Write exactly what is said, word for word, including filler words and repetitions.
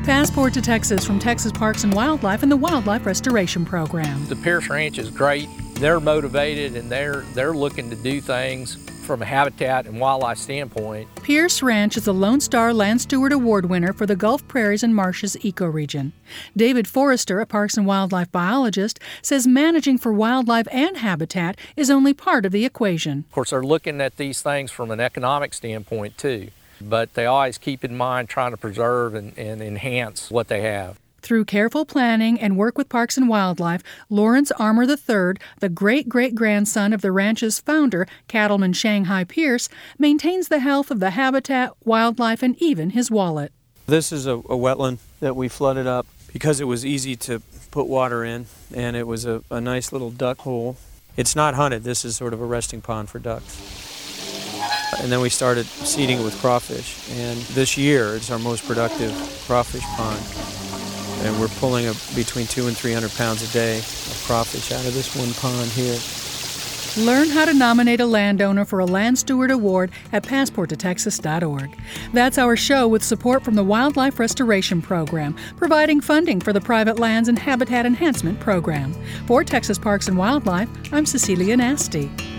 Passport to Texas from Texas Parks and Wildlife and the Wildlife Restoration Program. The Pierce Ranch is great. They're motivated and they're they're looking to do things from a habitat and wildlife standpoint. Pierce Ranch is the Lone Star Land Steward Award winner for the Gulf Prairies and Marshes ecoregion. David Forrester, a Parks and Wildlife biologist, says managing for wildlife and habitat is only part of the equation. Of course, they're looking at these things from an economic standpoint too, but they always keep in mind trying to preserve and, and enhance what they have. Through careful planning and work with Parks and Wildlife, Lawrence Armour the third, the great-great-grandson of the ranch's founder, Cattleman Shanghai Pierce, maintains the health of the habitat, wildlife, and even his wallet. This is a, a wetland that we flooded up because it was easy to put water in, and it was a, a nice little duck hole. It's not hunted. This is sort of a resting pond for ducks. And then we started seeding it with crawfish, and this year it's our most productive crawfish pond. And we're pulling a, between two and three hundred pounds a day of crawfish out of this one pond here. Learn how to nominate a landowner for a Land Steward Award at passport to texas dot org. That's our show with support from the Wildlife Restoration Program, providing funding for the Private Lands and Habitat Enhancement Program. For Texas Parks and Wildlife, I'm Cecilia Nasty.